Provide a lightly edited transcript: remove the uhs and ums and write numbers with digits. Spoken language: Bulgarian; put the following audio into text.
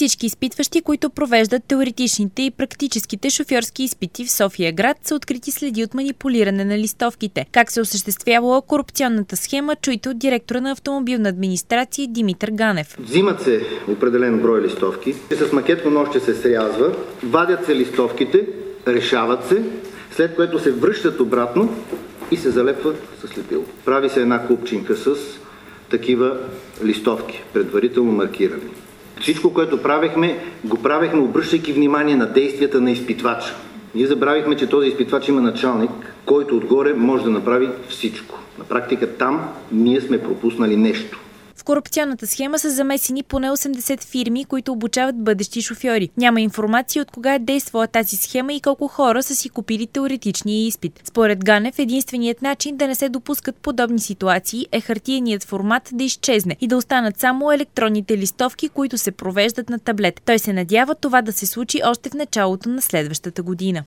Всички изпитващи, които провеждат теоретичните и практическите шофьорски изпити в София град, са открити следи от манипулиране на листовките. Как се осъществявала корупционната схема, чуйте от директора на автомобилна администрация Димитър Ганев. Взимат се определен брой листовки, с макетно ножче се срязва, вадят се листовките, решават се, след което се връщат обратно и се залепват с лепило. Прави се една купчинка с такива листовки, предварително маркирани. Всичко, което го правехме, обръщайки внимание на действията на изпитвача. Ние забравихме, че този изпитвач има началник, който отгоре може да направи всичко. На практика там ние сме пропуснали нещо. В корупционната схема са замесени поне 80 фирми, които обучават бъдещи шофьори. Няма информация от кога е действала тази схема и колко хора са си купили теоретичния изпит. Според Ганев, единственият начин да не се допускат подобни ситуации е хартиеният формат да изчезне и да останат само електронните листовки, които се провеждат на таблет. Той се надява това да се случи още в началото на следващата година.